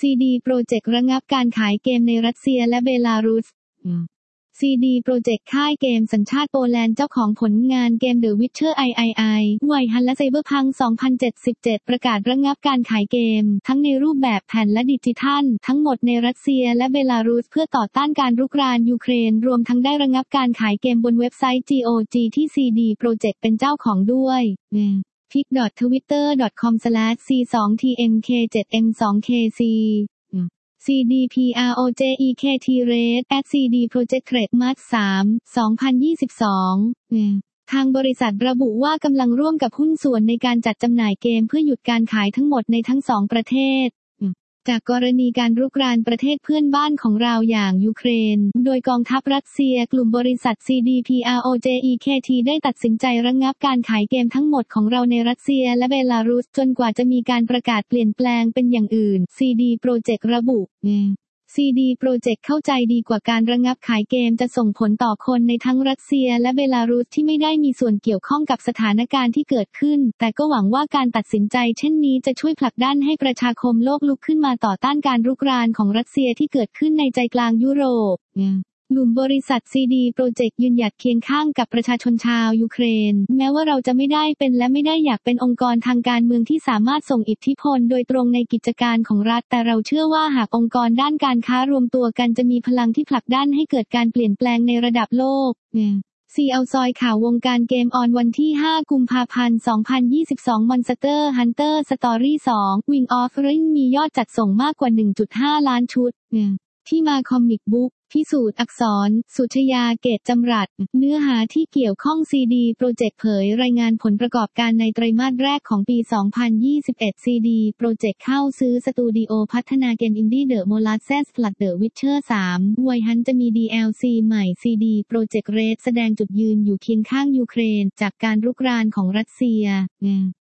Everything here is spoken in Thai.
CD Projekt ระงับการขายเกมในรัสเซียและเบลารุสCD Projekt ค่ายเกมสัญชาติโปแลนด์เจ้าของผลงานเกม The Witcher III ไวฮันและ Cyberpunk 2077 ประกาศระงับการขายเกมทั้งในรูปแบบแผ่นและดิจิทัลทั้งหมดในรัสเซียและเบลารุสเพื่อต่อต้านการรุกรานยูเครนรวมทั้งได้ระงับการขายเกมบนเว็บไซต์ GOG ที่ CD Projekt เป็นเจ้าของด้วยpic.twitter.com/c2tmk7m2kc cdprojekt@CD Projekt Red March 3, 2022 ทางบริษัทระบุว่ากำลังร่วมกับหุ้นส่วนในการจัดจำหน่ายเกมเพื่อหยุดการขายทั้งหมดในทั้งสองประเทศจากกรณีการรุกรานประเทศเพื่อนบ้านของเราอย่างยูเครนโดยกองทัพรัสเซียกลุ่มบริษัท CDPROJEKT ได้ตัดสินใจระงับการขายเกมทั้งหมดของเราในรัสเซียและเบลารุสจนกว่าจะมีการประกาศเปลี่ยนแปลงเป็นอย่างอื่น CD Projekt ระบุCD Projekt เข้าใจดีกว่าการระงับขายเกมจะส่งผลต่อคนในทั้งรัสเซียและเบลารุสที่ไม่ได้มีส่วนเกี่ยวข้องกับสถานการณ์ที่เกิดขึ้นแต่ก็หวังว่าการตัดสินใจเช่นนี้จะช่วยผลักดันให้ประชาคมโลกลุกขึ้นมาต่อต้านการรุกรานของรัสเซียที่เกิดขึ้นในใจกลางยุโรปกลุ่มบริษัท CD Projekt ยืนหยัดเคียงข้างกับประชาชนชาวยูเครนแม้ว่าเราจะไม่ได้เป็นและไม่ได้อยากเป็นองค์กรทางการเมืองที่สามารถส่งอิทธิพลโดยตรงในกิจการของรัฐแต่เราเชื่อว่าหากองค์กรด้านการค้ารวมตัวกันจะมีพลังที่ผลักดันให้เกิดการเปลี่ยนแปลงในระดับโลกซีเอาซอยข่าววงการเกมออนวันที่ 5 กุมภาพันธ์ 2022 Monster Hunter Story 2 Wing of Ring มียอดจัดส่งมากกว่า 1.5 ล้านชุดที่มาคอมิกบุ๊กพิสูจน์อักษรสุชยาเกตจำรัดเนื้อหาที่เกี่ยวข้อง CD Projekt เผยรายงานผลประกอบการในไตรมาสแรกของปี 2021 CD Projekt เข้าซื้อสตูดิโอพัฒนาเกมอินดี้ The Molasses Flood The Witcher 3 ไวฮันจะมี DLC ใหม่ CD Projekt Red แสดงจุดยืนอยู่เคียงข้างยูเครนจากการรุกรานของรัสเซีย